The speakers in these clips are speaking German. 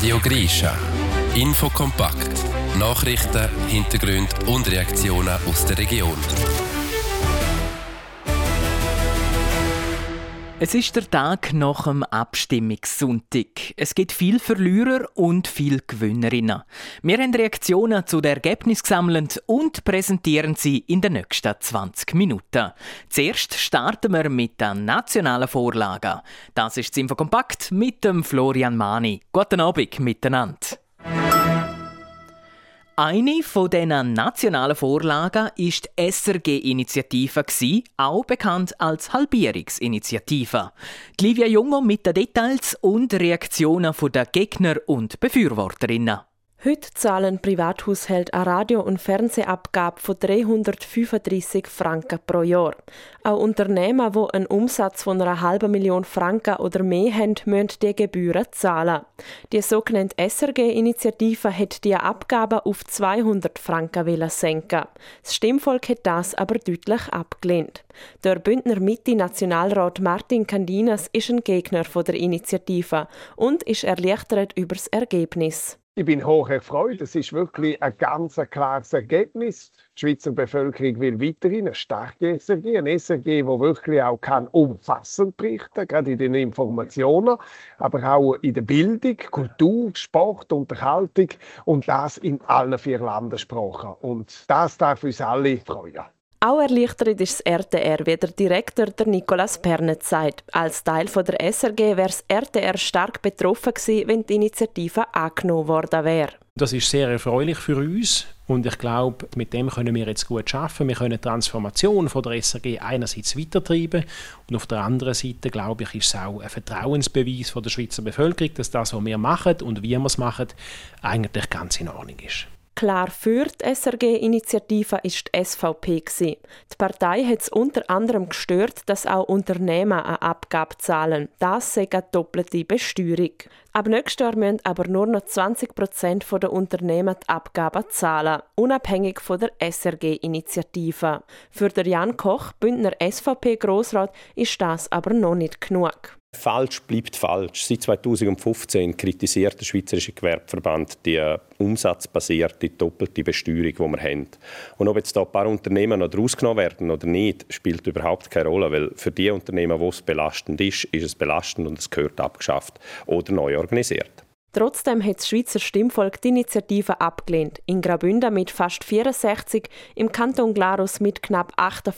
Radio Grischa. Infokompakt. Nachrichten, Hintergründe und Reaktionen aus der Region. Es ist der Tag nach dem Abstimmungssonntag. Es gibt viel Verlierer und viel Gewinnerinnen. Wir haben Reaktionen zu den Ergebnissen gesammelt und präsentieren sie in den nächsten 20 Minuten. Zuerst starten wir mit der nationalen Vorlage. Das ist das Infokompakt mit dem Florian Mani. Guten Abend miteinander. Eine von diesen nationalen Vorlagen war die SRG-Initiative, auch bekannt als Halbierungsinitiative. Livia Jungo mit den Details und Reaktionen der Gegner und Befürworterinnen. Heute zahlen Privathaushalte eine Radio- und Fernsehabgabe von 335 Franken pro Jahr. Auch Unternehmen, die einen Umsatz von 500.000 Franken oder mehr haben, müssen die Gebühren zahlen. Die sogenannte SRG-Initiative hat die Abgabe auf 200 Franken senken. Das Stimmvolk hat das aber deutlich abgelehnt. Der Bündner Mitte-Nationalrat Martin Candinas ist ein Gegner der Initiative und ist erleichtert über das Ergebnis. Ich bin hoch erfreut. Es ist wirklich ein ganz klares Ergebnis. Die Schweizer Bevölkerung will weiterhin eine starke SRG, eine SRG, die wirklich auch umfassend berichten kann, gerade in den Informationen, aber auch in der Bildung, Kultur, Sport, Unterhaltung und das in allen 4 Landessprachen. Und das darf uns alle freuen. Auch erleichtert ist das RTR, wie der Direktor der Nicolas Pernet sagt. Als Teil der SRG wäre das RTR stark betroffen gewesen, wenn die Initiative angenommen worden wäre. Das ist sehr erfreulich für uns und ich glaube, mit dem können wir jetzt gut arbeiten. Wir können die Transformation von der SRG einerseits weitertreiben und auf der anderen Seite, glaube ich, ist es auch ein Vertrauensbeweis von der Schweizer Bevölkerung, dass das, was wir machen und wie wir es machen, eigentlich ganz in Ordnung ist. Klar für die SRG-Initiative ist die SVP gewesen. Die Partei hat es unter anderem gestört, dass auch Unternehmen eine Abgabe zahlen. Das sei eine doppelte Besteuerung. Ab nächstes Jahr müssen aber nur noch 20% der Unternehmen die Abgaben zahlen, unabhängig von der SRG-Initiative. Für den Jan Koch, Bündner SVP-Grossrat, ist das aber noch nicht genug. Falsch bleibt falsch. Seit 2015 kritisiert der Schweizerische Gewerbeverband die umsatzbasierte doppelte Besteuerung, die wir haben. Und ob jetzt da ein paar Unternehmen noch rausgenommen werden oder nicht, spielt überhaupt keine Rolle, weil für die Unternehmen, wo es belastend ist es belastend und es gehört abgeschafft oder neu organisiert. Trotzdem hat das Schweizer Stimmvolk die Initiative abgelehnt. In Graubünden mit fast 64, im Kanton Glarus mit knapp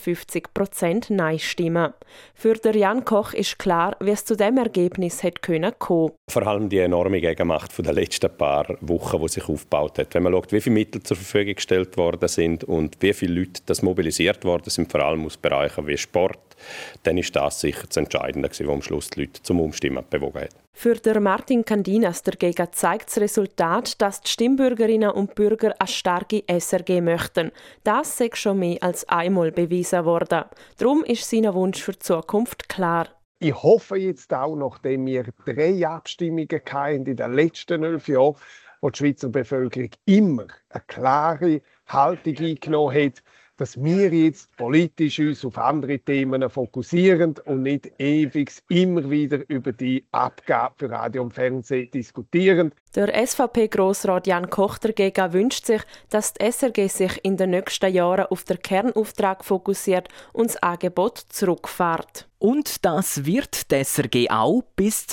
58% Nein-Stimmen. Für den Jan Koch ist klar, wie es zu diesem Ergebnis hätte kommen können. Vor allem die enorme Gegenmacht von den letzten paar Wochen, die sich aufgebaut hat. Wenn man schaut, wie viele Mittel zur Verfügung gestellt worden sind und wie viele Leute das mobilisiert worden sind, vor allem aus Bereichen wie Sport, dann ist das sicher das Entscheidende, was am Schluss die Leute zum Umstimmen bewogen hat. Für den Martin Candinas dagegen zeigt das Resultat, dass die Stimmbürgerinnen und Bürger eine starke SRG möchten. Das sei schon mehr als einmal bewiesen worden. Darum ist sein Wunsch für die Zukunft klar. Ich hoffe jetzt auch, nachdem wir 3 Abstimmungen hatten in den letzten 11 Jahren, wo die Schweizer Bevölkerung immer eine klare Haltung eingenommen hat, dass wir jetzt politisch uns auf andere Themen fokussieren und nicht ewig immer wieder über die Abgabe für Radio und Fernsehen diskutieren. Der SVP-Grossrat Jan Koch dagegen wünscht sich, dass die SRG sich in den nächsten Jahren auf den Kernauftrag fokussiert und das Angebot zurückfährt. Und das wird die SRG auch. Bis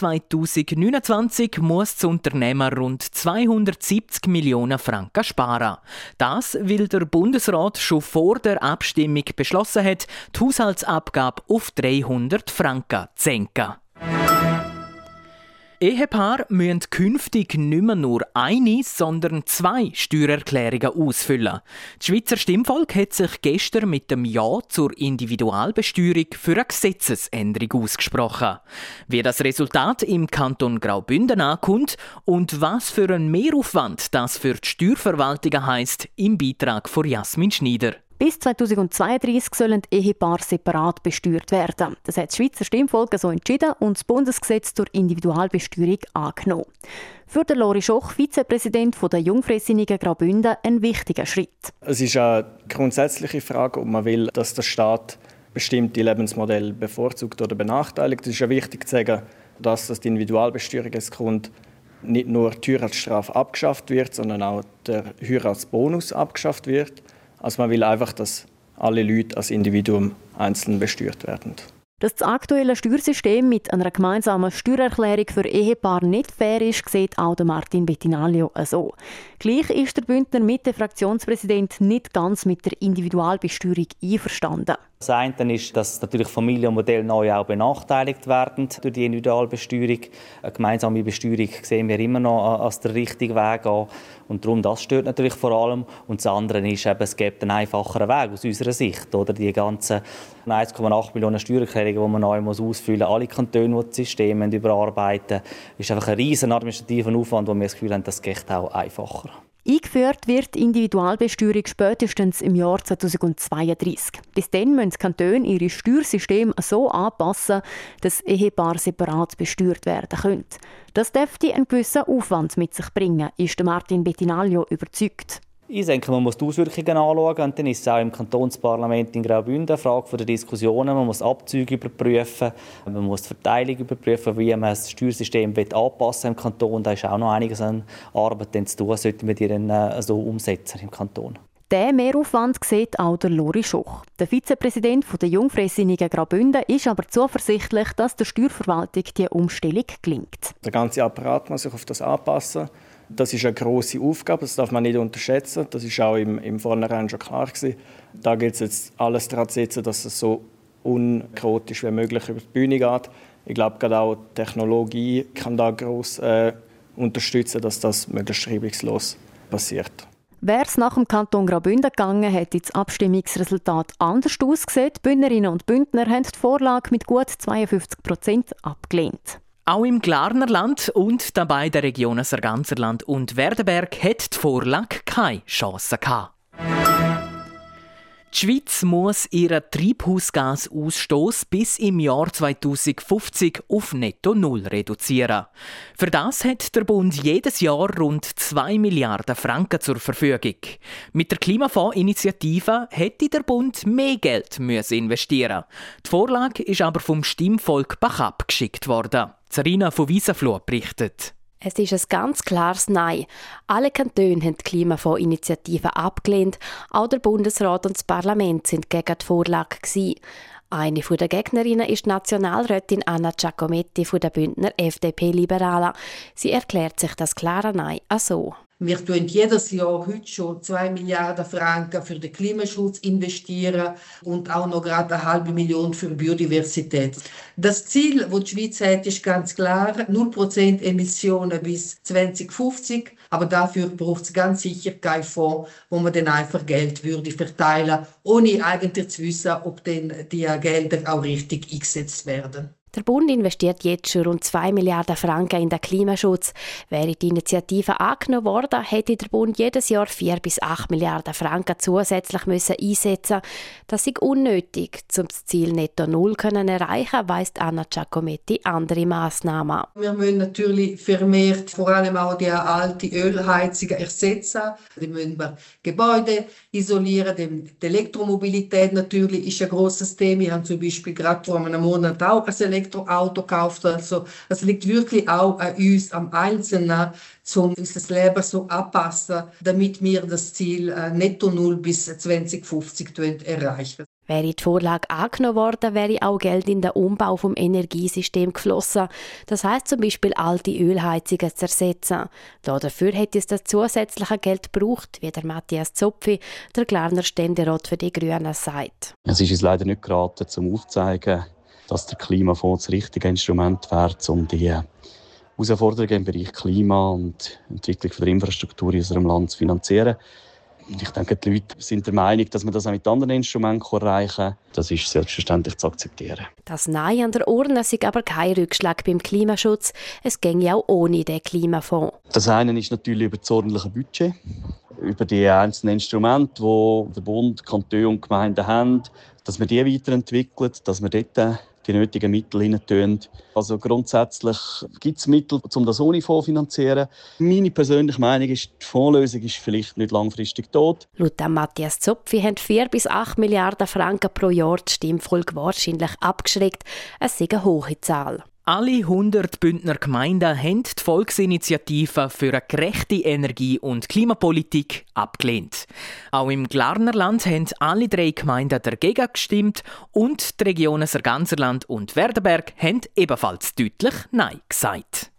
2029 muss das Unternehmen rund 270 Millionen Franken sparen. Das, weil der Bundesrat schon vor der Abstimmung beschlossen hat, die Haushaltsabgabe auf 300 Franken zu senken. Ehepaare müssen künftig nicht mehr nur eine, sondern 2 Steuererklärungen ausfüllen. Das Schweizer Stimmvolk hat sich gestern mit dem Ja zur Individualbesteuerung für eine Gesetzesänderung ausgesprochen. Wie das Resultat im Kanton Graubünden ankommt und was für ein Mehraufwand das für die Steuerverwaltung heisst, im Beitrag von Jasmin Schneider. Bis 2032 sollen Ehepaare separat besteuert werden. Das hat das Schweizer Stimmvolk so entschieden und das Bundesgesetz zur Individualbesteuerung angenommen. Für den Lori Schoch, Vizepräsident der Jungfreisinnigen Graubünden, ein wichtiger Schritt. Es ist eine grundsätzliche Frage, ob man will, dass der Staat bestimmte Lebensmodelle bevorzugt oder benachteiligt. Es ist ja wichtig zu sagen, dass das die Individualbesteuerung kommt nicht nur die Heiratsstrafe abgeschafft wird, sondern auch der Heiratsbonus abgeschafft wird. Also man will einfach, dass alle Leute als Individuum einzeln besteuert werden. Dass das aktuelle Steuersystem mit einer gemeinsamen Steuererklärung für Ehepaare nicht fair ist, sieht auch Martin Bettinaglio so. Gleich ist der Bündner Mitte-Fraktionspräsident nicht ganz mit der Individualbesteuerung einverstanden. Das eine ist, dass natürlich Familienmodelle neu auch benachteiligt werden durch die Individualbesteuerung. Eine gemeinsame Besteuerung sehen wir immer noch als der richtige Weg an. Und darum, das stört natürlich vor allem. Und das andere ist, eben, es gibt einen einfacheren Weg aus unserer Sicht. Oder? Die ganzen 1,8 Millionen Steuererklärungen, die man neu ausfüllen muss, alle Kantone, die das System überarbeiten, ist einfach ein riesen administrativer Aufwand, wo wir das Gefühl haben, das geht auch einfacher. Eingeführt wird die Individualbesteuerung spätestens im Jahr 2032. Bis dann müssen die Kantone ihre Steuersysteme so anpassen, dass Ehepaare separat besteuert werden können. Das dürfte einen gewissen Aufwand mit sich bringen, ist Martin Bettinaglio überzeugt. Ich denke, man muss die Auswirkungen anschauen und dann ist es auch im Kantonsparlament in Graubünden eine Frage der Diskussionen. Man muss Abzüge überprüfen, man muss die Verteilung überprüfen, wie man das Steuersystem anpassen im Kanton. Da ist auch noch einiges an Arbeit zu tun, sollten wir die dann so umsetzen im Kanton. Diesen Mehraufwand sieht auch der Lori Schoch. Der Vizepräsident der Jungfreisinnigen Graubünden ist aber zuversichtlich, dass der Steuerverwaltung die Umstellung gelingt. Der ganze Apparat muss sich auf das anpassen. Das ist eine grosse Aufgabe, das darf man nicht unterschätzen. Das ist auch im Vornherein schon klar gewesen. Da gilt es jetzt alles daran zu setzen, dass es so unchaotisch wie möglich über die Bühne geht. Ich glaube, gerade auch die Technologie kann da gross unterstützen, dass das möglichst reibungslos passiert. Wäre es nach dem Kanton Graubünden gegangen, hätte das Abstimmungsresultat anders ausgesehen. Die Bündnerinnen und Bündner haben die Vorlage mit gut 52% abgelehnt. Auch im Glarnerland und dabei der Regionen Sarganserland und Werdenberg hat die Vorlage keine Chance gehabt. Die Schweiz muss ihren Treibhausgasausstoß bis im Jahr 2050 auf netto null reduzieren. Für das hat der Bund jedes Jahr rund 2 Milliarden Franken zur Verfügung. Mit der Klimafondsinitiative hätte der Bund mehr Geld investieren müssen. Die Vorlage ist aber vom Stimmvolk Bachab geschickt worden. Sarina von Wiesenfloh berichtet. Es ist ein ganz klares Nein. Alle Kantone haben die Klimafondsinitiative abgelehnt. Auch der Bundesrat und das Parlament sind gegen die Vorlage gewesen. Eine der Gegnerinnen ist die Nationalrätin Anna Giacometti von der Bündner FDP-Liberalen. Sie erklärt sich das klare Nein so. Wir tun jedes Jahr heute schon 2 Milliarden Franken für den Klimaschutz investieren und auch noch gerade 500.000 für Biodiversität. Das Ziel, das die Schweiz hat, ist ganz klar, 0% Emissionen bis 2050. Aber dafür braucht es ganz sicher keinen Fonds, wo man dann einfach Geld würde verteilen, ohne eigentlich zu wissen, ob denn die Gelder auch richtig eingesetzt werden. Der Bund investiert jetzt schon rund 2 Milliarden Franken in den Klimaschutz. Wäre die Initiative angenommen worden, hätte der Bund jedes Jahr 4 bis 8 Milliarden Franken zusätzlich einsetzen müssen. Das ist unnötig, um das Ziel netto null zu erreichen, weiss Anna Giacometti andere Massnahmen. Wir müssen natürlich vermehrt vor allem auch die alten Ölheizungen ersetzen. Wir müssen Gebäude isolieren. Die Elektromobilität natürlich ist ein grosses Thema. Wir haben zum Beispiel gerade vor einem Monat auch ein Elektroauto gekauft. Also es liegt wirklich auch an uns, am Einzelnen, um unser Leben so anpassen, damit wir das Ziel netto null bis 2050 erreichen. Wäre die Vorlage angenommen worden, wäre auch Geld in den Umbau des Energiesystems geflossen. Das heisst zum Beispiel, alte Ölheizungen zu ersetzen. Dafür hätte es das zusätzliche Geld gebraucht, wie der Matthias Zopfi, der Glarner Ständerat für die Grünen, sagt. Es ist uns leider nicht geraten, um aufzuzeigen, dass der Klimafonds das richtige Instrument wäre, um die Herausforderungen im Bereich Klima und Entwicklung der Infrastruktur in unserem Land zu finanzieren. Und ich denke, die Leute sind der Meinung, dass man das auch mit anderen Instrumenten erreichen kann. Das ist selbstverständlich zu akzeptieren. Das Nein an der Urne sei aber kein Rückschlag beim Klimaschutz. Es ginge auch ohne den Klimafonds. Das eine ist natürlich über das ordentliche Budget, über die einzelnen Instrumente, die der Bund, Kantone und Gemeinden haben, dass wir die weiterentwickeln, dass wir dort die nötigen Mittel hinein tun. Also grundsätzlich gibt es Mittel, um das ohne Fonds zu finanzieren. Meine persönliche Meinung ist, die Fondslösung ist vielleicht nicht langfristig tot. Laut Matthias Zopfi haben 4 bis 8 Milliarden Franken pro Jahr die Stimmfolge wahrscheinlich abgeschreckt. Es sei eine hohe Zahl. Alle 100 Bündner Gemeinden haben die Volksinitiative für eine gerechte Energie- und Klimapolitik abgelehnt. Auch im Glarnerland haben alle 3 Gemeinden dagegen gestimmt und die Regionen Sarganserland und Werdenberg haben ebenfalls deutlich Nein gesagt.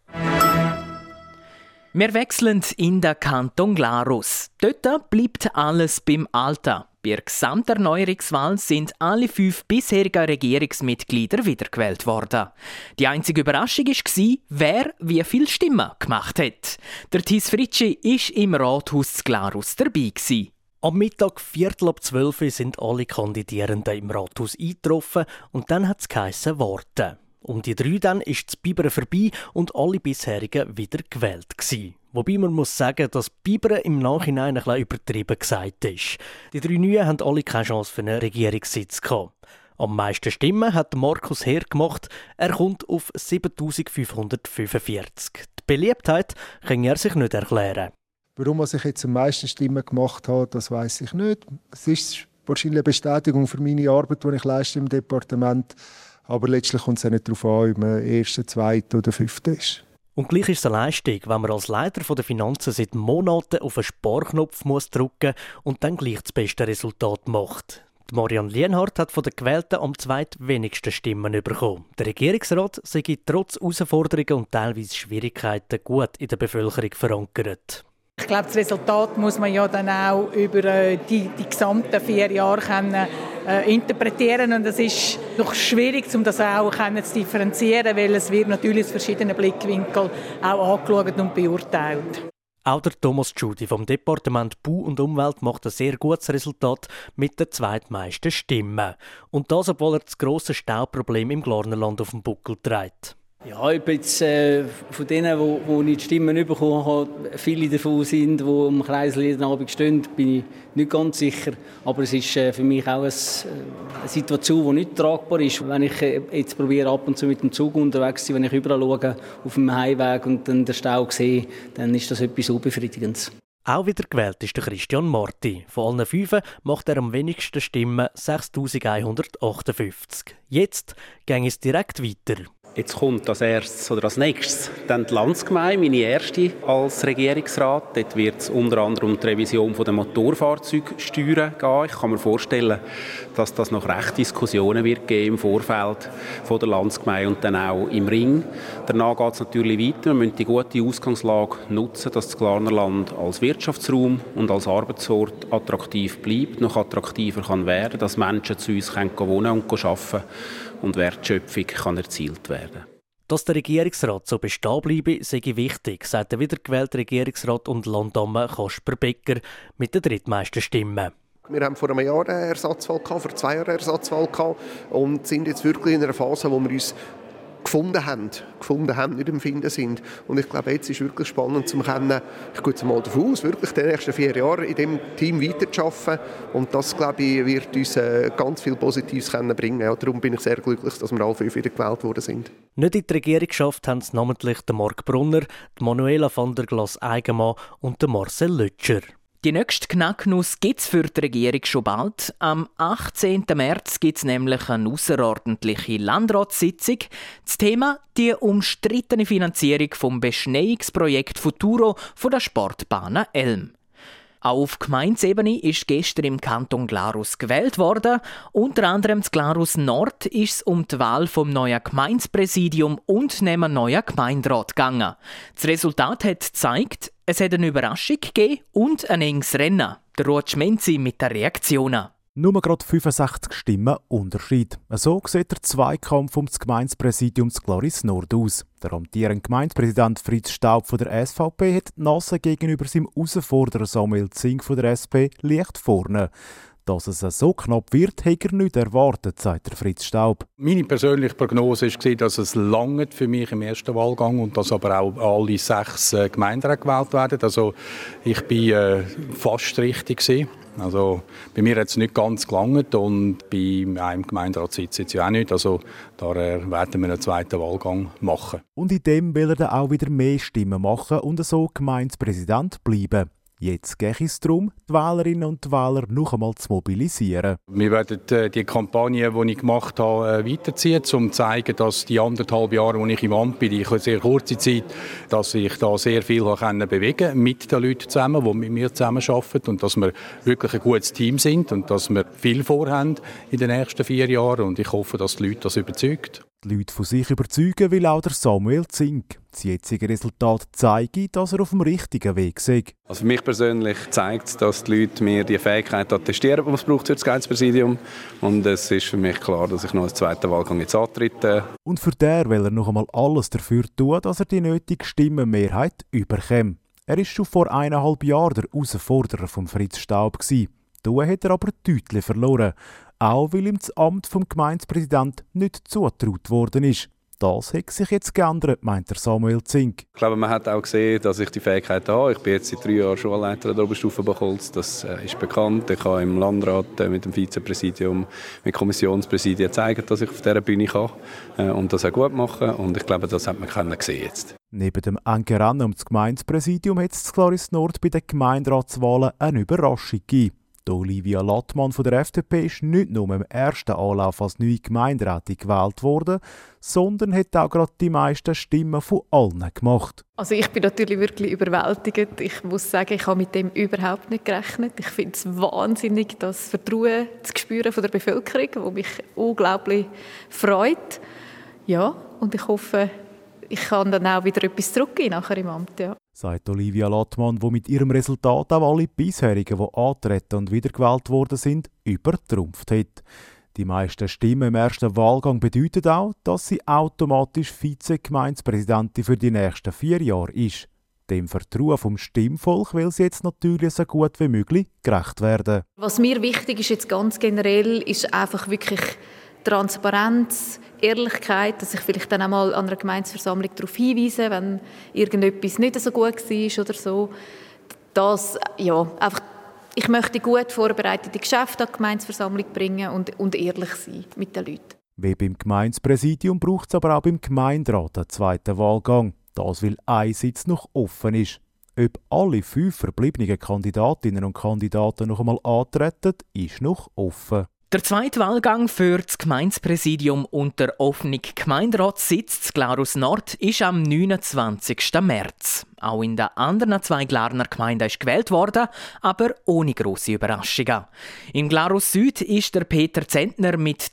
Wir wechseln in den Kanton Glarus. Dort bleibt alles beim Alten. Bei der Gesamterneuerungswahl sind alle 5 bisherigen Regierungsmitglieder wiedergewählt worden. Die einzige Überraschung war, wer wie viele Stimmen gemacht hat. Der Thies Fritschi war im Rathaus Glarus dabei. Am Mittag 11:45 sind alle Kandidierenden im Rathaus eingetroffen und dann hat es geheissen Worte. Um die 3 dann ist das Bibern vorbei und alle bisherigen wieder gewählt gewesen. Wobei man muss sagen, dass Bibern im Nachhinein ein bisschen übertrieben gesagt ist. Die 3 Neuen haben alle keine Chance für einen Regierungssitz gehabt. Am meisten Stimmen hat Markus Heer gemacht. Er kommt auf 7545. Die Beliebtheit kann er sich nicht erklären. Warum ich jetzt am meisten Stimmen gemacht habe, das weiss ich nicht. Es ist wahrscheinlich eine Bestätigung für meine Arbeit, die ich leiste im Departement. Aber letztlich kommt es auch nicht darauf an, ob man erster, zweiter oder fünfter ist. Und gleich ist es eine Leistung, wenn man als Leiter der Finanzen seit Monaten auf einen Sparknopf muss drücken und dann gleich das beste Resultat macht. Die Marianne Lienhardt hat von den Gewählten am zweitwenigsten Stimmen bekommen. Der Regierungsrat sei trotz Herausforderungen und teilweise Schwierigkeiten gut in der Bevölkerung verankert. Ich glaube, das Resultat muss man ja dann auch über die gesamten 4 Jahre interpretieren, und es ist noch schwierig, um das auch zu differenzieren, weil es wird natürlich aus verschiedenen Blickwinkeln auch angeschaut und beurteilt. Auch der Thomas Tschudi vom Departement Bau und Umwelt macht ein sehr gutes Resultat mit den zweitmeisten Stimmen. Und das, obwohl er das grosse Stauproblem im Glarnerland auf dem Buckel trägt. Ja, ich bin jetzt von denen, die die Stimmen bekommen haben, viele davon sind, die am Kreisel jeden Abend stehen, bin ich nicht ganz sicher. Aber es ist für mich auch eine Situation, die nicht tragbar ist. Wenn ich jetzt probiere, ab und zu mit dem Zug unterwegs zu sein, wenn ich überall schaue, auf dem Heimweg und dann den Stau sehe, dann ist das etwas Unbefriedigendes. Auch wieder gewählt ist der Christian Marti. Von allen 5 macht er am wenigsten Stimmen, 6158. Jetzt ging es direkt weiter. Jetzt kommt als erstes oder als nächstes dann die Landsgemeinde, meine erste als Regierungsrat. Dort wird es unter anderem um die Revision der Motorfahrzeugsteuern gehen. Ich kann mir vorstellen, dass das noch recht Diskussionen wird geben im Vorfeld von der Landsgemeinde und dann auch im Ring. Danach geht es natürlich weiter. Wir müssen die gute Ausgangslage nutzen, dass das Glarnerland als Wirtschaftsraum und als Arbeitsort attraktiv bleibt, noch attraktiver kann werden, dass Menschen zu uns wohnen und arbeiten können und Wertschöpfung kann erzielt werden. Dass der Regierungsrat so bestehen bleibe, sei wichtig, sagt der wiedergewählte Regierungsrat und Landamme Kasper Becker mit den drittmeisten Stimmen. Wir haben vor einem Jahr eine Ersatzwahl gehabt, vor 2 Jahren eine Ersatzwahl gehabt und sind jetzt wirklich in einer Phase, wo wir uns gefunden haben, nicht im Finden sind. Und ich glaube, jetzt ist wirklich spannend zu erkennen, ich gehe jetzt mal davon aus, wirklich die nächsten 4 Jahre in diesem Team weiterzuarbeiten. Und das, glaube ich, wird uns ganz viel Positives bringen. Ja, darum bin ich sehr glücklich, dass wir alle 5 wieder gewählt worden sind. Nicht in die Regierung geschafft haben es namentlich der Marc Brunner, die Manuela van der Glas-Eigenmann und der Marcel Lötscher. Die nächste Knacknuss gibt es für die Regierung schon bald. Am 18. März gibt es nämlich eine ausserordentliche Landratssitzung. Das Thema die umstrittene Finanzierung vom Beschneiungsprojekt Futuro von der Sportbahn Elm. Auch auf Gemeindeebene ist gestern im Kanton Glarus gewählt worden. Unter anderem in Glarus Nord ist es um die Wahl vom neuen Gemeindepräsidium und neben neuen Gemeinderat gegangen. Das Resultat hat gezeigt, es hat eine Überraschung gegeben und ein enges Rennen. Der Ruth Menzi mit den Reaktionen. Nur gerade 65 Stimmen Unterschied. So sieht der Zweikampf um das Gemeindepräsidium zu Glarus Nord aus. Der amtierende Gemeindepräsident Fritz Staub von der SVP hat die Nase gegenüber seinem Herausforderer Samuel Zink von der SP leicht vorne. Dass es so knapp wird, hat er nicht erwartet, sagt der Fritz Staub. Meine persönliche Prognose war, dass es langt für mich im ersten Wahlgang und dass aber auch alle 6 Gemeinderäte gewählt werden. Also ich war fast richtig gewesen. Also bei mir hat es nicht ganz gelangt und bei einem Gemeinderat sitzt jetzt ja auch nicht. Also daher werden wir einen zweiten Wahlgang machen. Und in dem will er dann auch wieder mehr Stimmen machen und so Gemeindepräsident bleiben. Jetzt gehe es darum, die Wählerinnen und Wähler noch einmal zu mobilisieren. Wir werden die Kampagne, die ich gemacht habe, weiterziehen, um zu zeigen, dass die 1,5 Jahre, die ich im Amt bin, die sehr kurze Zeit, dass ich da sehr viel bewegen konnte mit den Leuten zusammen, die mit mir zusammenarbeiten und dass wir wirklich ein gutes Team sind und dass wir viel vorhaben in den nächsten 4 Jahren. Und ich hoffe, dass die Leute das überzeugt. Die Leute von sich überzeugen will auch der Samuel Zink. Das jetzige Resultat zeige, dass er auf dem richtigen Weg ist. Also für mich persönlich zeigt es, dass die Leute mir die Fähigkeit attestieren, die es braucht für das Gemeindepräsidium. Und es ist für mich klar, dass ich noch einen zweiten Wahlgang jetzt antrete. Und für den will er noch einmal alles dafür tun, dass er die nötige Stimmenmehrheit überkommt. Er war schon vor 1,5 Jahren der Herausforderer von Fritz Staub. Da hat er aber deutlich verloren. Auch weil ihm das Amt vom Gemeindepräsident nicht zugetraut worden ist. Das hat sich jetzt geändert, meint der Samuel Zink. Ich glaube, man hat auch gesehen, dass ich die Fähigkeit habe. Ich bin jetzt seit 3 Jahren Schulleiter der Oberstufe Bachholz. Das ist bekannt. Ich kann im Landrat mit dem Vizepräsidium, mit Kommissionspräsidien zeigen, dass ich auf dieser Bühne kann und das auch gut machen. Und ich glaube, das hat man gesehen jetzt. Neben dem engen Rennen um das Gemeindepräsidium hat es Claris Nord bei den Gemeinderatswahlen eine Überraschung gegeben. Olivia Lattmann von der FDP ist nicht nur im ersten Anlauf als neue Gemeinderätin gewählt worden, sondern hat auch gerade die meisten Stimmen von allen gemacht. Also ich bin natürlich wirklich überwältigt. Ich muss sagen, ich habe mit dem überhaupt nicht gerechnet. Ich finde es wahnsinnig, das Vertrauen zu spüren von der Bevölkerung, das mich unglaublich freut. Ja, und ich hoffe, ich kann dann auch wieder etwas zurückgeben nachher im Amt. Ja. Sagt Olivia Lattmann, die mit ihrem Resultat auch alle bisherigen, die antreten und wiedergewählt worden sind, übertrumpft hat. Die meisten Stimmen im ersten Wahlgang bedeuten auch, dass sie automatisch Vize-Gemeindepräsidentin für die nächsten 4 Jahre ist. Dem Vertrauen vom Stimmvolk will sie jetzt natürlich so gut wie möglich gerecht werden. Was mir wichtig ist jetzt ganz generell, ist einfach wirklich Transparenz, Ehrlichkeit, dass ich vielleicht dann einmal an einer Gemeindeversammlung darauf hinweise, wenn irgendetwas nicht so gut war oder so. Das, ja, einfach, ich möchte gut vorbereitete Geschäfte an die Gemeindeversammlung bringen und ehrlich sein mit den Leuten. Wie beim Gemeindepräsidium braucht es aber auch beim Gemeinderat einen zweiten Wahlgang. Das, weil ein Sitz noch offen ist. Ob alle 5 verbliebenen Kandidatinnen und Kandidaten noch einmal antreten, ist noch offen. Der zweite Wahlgang für das Gemeindepräsidium und der offene Gemeinderatssitz zu Glarus Nord ist am 29. März. Auch in den anderen 2 Glarner Gemeinden ist gewählt worden, aber ohne grosse Überraschungen. In Glarus Süd ist der Peter Zentner mit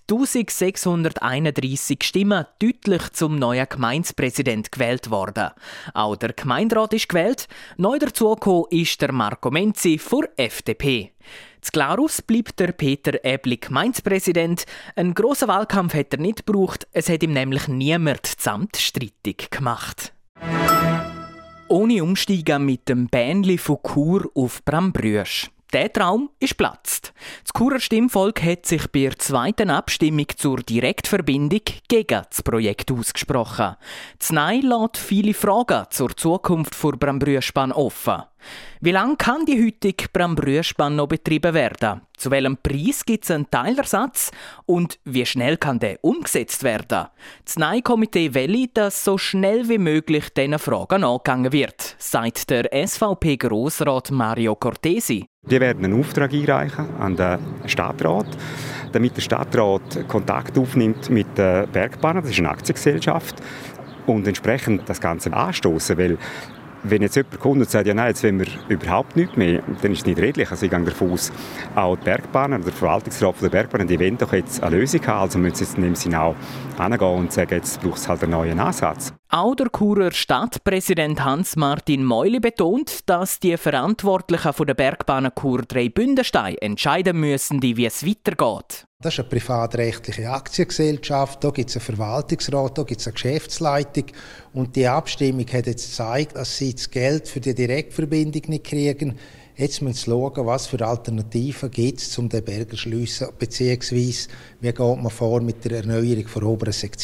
1631 Stimmen deutlich zum neuen Gemeindepräsident gewählt worden. Auch der Gemeinderat ist gewählt. Neu dazugekommen ist der Marco Menzi von FDP. Zu Glarus bleibt der Peter Äbli Gemeindepräsident. Einen grossen Wahlkampf hat er nicht gebraucht, es hat ihm nämlich niemand samt strittig gemacht. Ohne Umsteigen mit dem Bähnli von Chur auf Brambrüsch. Der Traum ist geplatzt. Das Churer Stimmvolk hat sich bei der zweiten Abstimmung zur Direktverbindung gegen das Projekt ausgesprochen. Das Nein lässt viele Fragen zur Zukunft der Brambrüschbahn offen. Wie lange kann die heutige Brambrüschbahn noch betrieben werden? Zu welchem Preis gibt es einen Teilersatz? Und wie schnell kann der umgesetzt werden? Das Nein-Komitee will, dass so schnell wie möglich diesen Fragen angegangen wird, sagt der SVP-Grossrat Mario Cortesi. Wir werden einen Auftrag einreichen an den Stadtrat, damit der Stadtrat Kontakt aufnimmt mit der Bergbahn, das ist eine Aktiengesellschaft, und entsprechend das Ganze anstoßen, weil wenn jetzt jemand kommt und sagt, ja nein, jetzt wollen wir überhaupt nichts mehr, dann ist es nicht redlich. Also ich gehe davon aus, auch die Bergbahnen, der Verwaltungsrat der Bergbahnen, die wollen doch jetzt eine Lösung haben, also müssen sie jetzt in dem Sinne auch hingehen und sagen, jetzt braucht es halt einen neuen Ansatz. Auch der Churer Stadtpräsident Hans-Martin Meuli betont, dass die Verantwortlichen von der Bergbahnen Chur 3 Bündenstein entscheiden müssen, wie es weitergeht. Das ist eine privatrechtliche Aktiengesellschaft, da gibt es einen Verwaltungsrat, da gibt es eine Geschäftsleitung und die Abstimmung hat jetzt gezeigt, dass sie das Geld für die Direktverbindung nicht kriegen. Jetzt müssen sie schauen, was für Alternativen gibt es, um den Berg zu schliessen, beziehungsweise wie geht man vor mit der Erneuerung der oberen Sektion.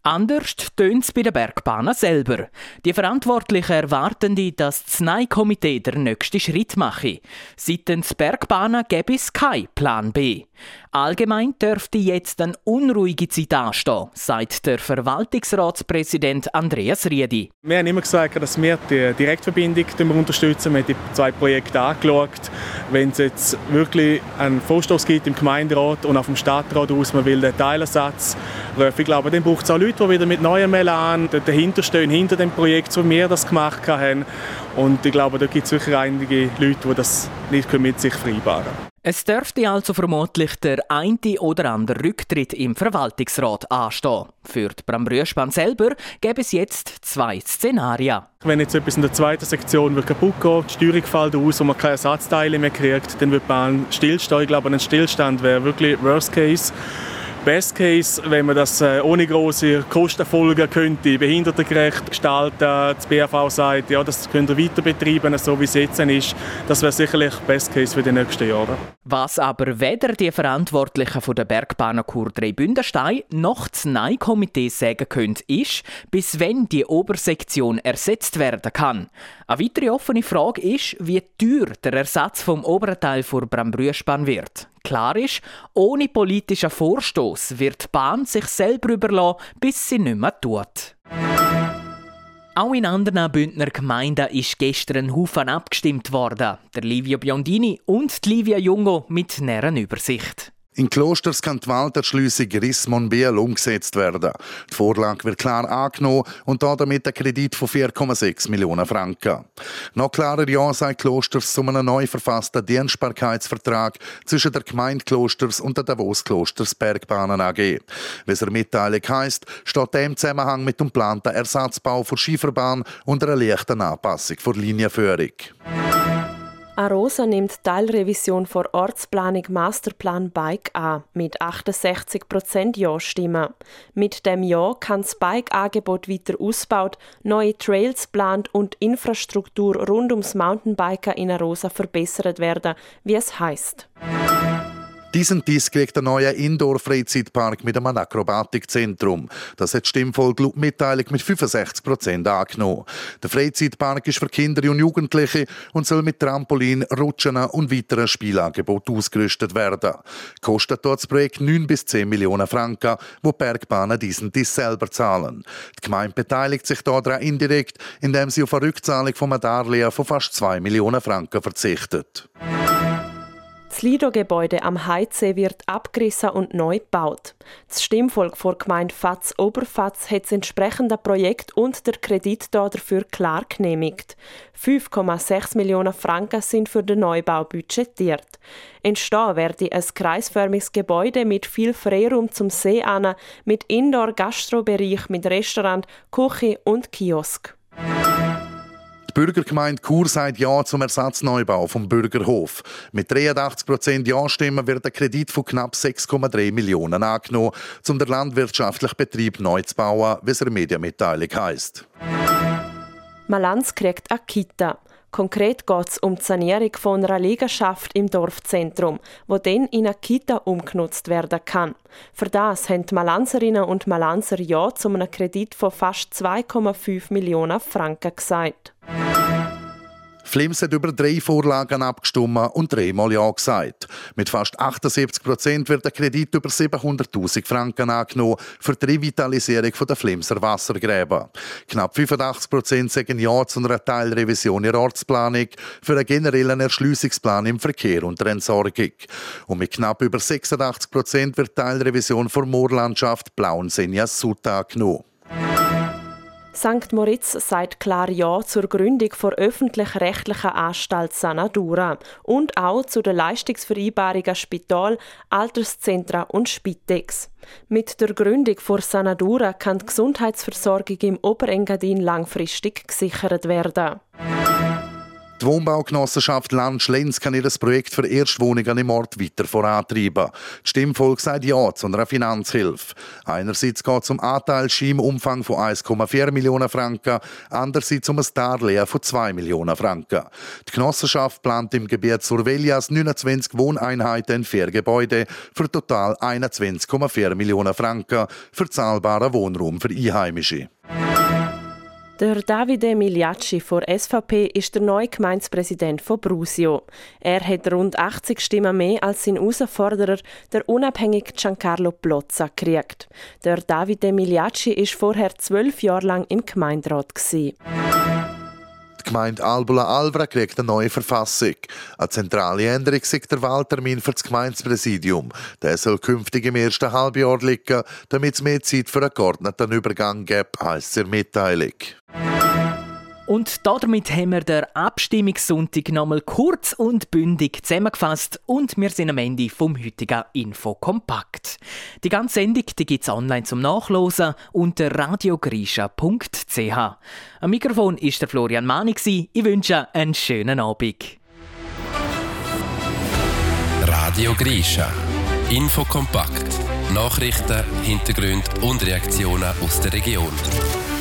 Anders tönt es bei den Bergbahnen selber. Die Verantwortlichen erwarten, dass das NEI-Komitee den nächsten Schritt mache. Seitens Bergbahnen gäbe es keinen Plan B. Allgemein dürfte jetzt eine unruhige Zeit anstehen, sagt der Verwaltungsratspräsident Andreas Riedi. Wir haben immer gesagt, dass wir die Direktverbindung unterstützen. Wir haben die 2 Projekte angeschaut. Wenn es jetzt wirklich einen Vorstoß gibt im Gemeinderat und auf dem Stadtrat aus, man will den Teilersatz rufen, ich glaube, dann braucht es auch Leute, die wieder mit neuem Elan dahinter stehen, hinter dem Projekt, so wie wir das gemacht haben. Und ich glaube, da gibt es sicher einige Leute, die das nicht mit sich vereinbaren können. Es dürfte also vermutlich der eine oder andere Rücktritt im Verwaltungsrat anstehen. Für die Brambrüschbahn selber gäbe es jetzt 2 Szenarien. Wenn jetzt etwas in der zweiten Sektion kaputt geht, die Steuerung fällt aus und man keine Ersatzteile mehr kriegt, dann wird die Bahn stillstehen. Ich glaube, ein Stillstand wäre wirklich Worst Case. Best Case, wenn man das ohne grosse Kostenfolgen könnte, behindertengerecht gestalten, das BAV sagt, ja, das könnt ihr weiter betreiben, so wie es jetzt ist. Das wäre sicherlich Best Case für die nächsten Jahre. Was aber weder die Verantwortlichen von der Bergbahnen Chur 3 Bündenstein noch das NEI-Komitee sagen können, ist, bis wann die Obersektion ersetzt werden kann. Eine weitere offene Frage ist, wie teuer der Ersatz vom oberen Teil der Brambrüschbahn wird. Klar ist, ohne politischen Vorstoß wird die Bahn sich selber überlassen, bis sie nicht mehr tut. Auch in anderen Bündner Gemeinden ist gestern ein Haufen abgestimmt worden. Der Livio Biondini und die Livia Jungo mit näheren Übersicht. In Klosters kann die Walderschliessung Rissmon-Biel umgesetzt werden. Die Vorlage wird klar angenommen und damit ein Kredit von 4,6 Millionen Franken. Noch klarer Ja sagt Klosters zu einem neu verfassten Dienstbarkeitsvertrag zwischen der Gemeinde Klosters und der Davos Klosters Bergbahnen AG. Wie es in der Mitteilung heisst, steht der im Zusammenhang mit dem geplanten Ersatzbau für Schieferbahn und einer leichten Anpassung der Linienführung. Arosa nimmt Teilrevision vor Ortsplanung Masterplan Bike an, mit 68% Ja-Stimmen. Mit dem Ja kann das Bike-Angebot weiter ausgebaut, neue Trails geplant und Infrastruktur rund ums Mountainbiken in Arosa verbessert werden, wie es heisst. Diesen kriegt ein neuer Indoor-Freizeitpark mit einem Akrobatikzentrum. Das hat die Stimmvolk laut Mitteilung mit 65% angenommen. Der Freizeitpark ist für Kinder und Jugendliche und soll mit Trampolin, Rutschen und weiteren Spielangeboten ausgerüstet werden. Kostet dort das Projekt 9 bis 10 Millionen Franken, wo die Bergbahnen diesen selber zahlen. Die Gemeinde beteiligt sich daran indirekt, indem sie auf eine Rückzahlung von einem Darlehen von fast 2 Millionen Franken verzichtet. Das Lido-Gebäude am Heidsee wird abgerissen und neu gebaut. Das Stimmvolk vor Gemeinde Fatz-Oberfatz hat das entsprechende Projekt und der Kredit dafür klar genehmigt. 5,6 Millionen Franken sind für den Neubau budgetiert. Entstehen werde ein kreisförmiges Gebäude mit viel Freiraum zum See an, mit Indoor-Gastrobereich, mit Restaurant, Küche und Kiosk. Die Bürgergemeinde Chur sagt Ja zum Ersatzneubau vom Bürgerhof. Mit 83% Ja-Stimmen wird ein Kredit von knapp 6,3 Millionen angenommen, um den landwirtschaftlichen Betrieb neu zu bauen, wie es in der Medienmitteilung heisst. Malanz kriegt eine Kita. Konkret geht es um die Sanierung von einer Liegenschaft im Dorfzentrum, wo dann in eine Kita umgenutzt werden kann. Für das haben die Malanzerinnen und Malanzer Ja zu einem Kredit von fast 2,5 Millionen Franken gesagt. Flims hat über 3 Vorlagen abgestimmt und 3-mal Ja gesagt. Mit fast 78% wird ein Kredit über 700'000 Franken angenommen für die Revitalisierung der Flimser Wassergräben. Knapp 85% sagen Ja zu einer Teilrevision in der Ortsplanung für einen generellen Erschliessungsplan im Verkehr und der Entsorgung. Und mit knapp über 86% wird die Teilrevision für Moorlandschaft Blauen-Senjas-Sud angenommen. St. Moritz sagt klar Ja zur Gründung der öffentlich-rechtlichen Anstalt Sanadura und auch zu den Leistungsvereinbarungen Spital, Alterszentren und Spitex. Mit der Gründung der Sanadura kann die Gesundheitsversorgung im Oberengadin langfristig gesichert werden. Die Wohnbaugenossenschaft Land-Schlenz kann ihr Projekt für Erstwohnungen im Ort weiter vorantreiben. Das Stimmvolk sagt Ja zu einer Finanzhilfe. Einerseits geht es um Anteilsschein im Umfang von 1,4 Millionen Franken, andererseits um ein Darlehen von 2 Millionen Franken. Die Genossenschaft plant im Gebiet Survellias 29 Wohneinheiten in 4 Gebäuden für total 21,4 Millionen Franken für zahlbaren Wohnraum für Einheimische. Der Davide Migliacci von SVP ist der neue Gemeindepräsident von Brusio. Er hat rund 80 Stimmen mehr als sein Herausforderer, der unabhängige Giancarlo Plozza, gekriegt. Der Davide Migliacci war vorher 12 Jahre lang im Gemeinderat. Die Gemeinde Albula-Alvra kriegt eine neue Verfassung. Eine zentrale Änderung ist der Wahltermin für das Gemeindepräsidium. Der soll künftig im ersten Halbjahr liegen, damit es mehr Zeit für einen geordneten Übergang gibt, heisst es in der Mitteilung. Und damit haben wir den Abstimmungssonntag nochmal kurz und bündig zusammengefasst und wir sind am Ende vom heutigen Infokompakt. Die ganze Sendung gibt es online zum Nachlesen unter radiogrischa.ch. Am Mikrofon war der Florian Mani. Ich wünsche einen schönen Abend. Radio Grischa. Infokompakt. Nachrichten, Hintergründe und Reaktionen aus der Region.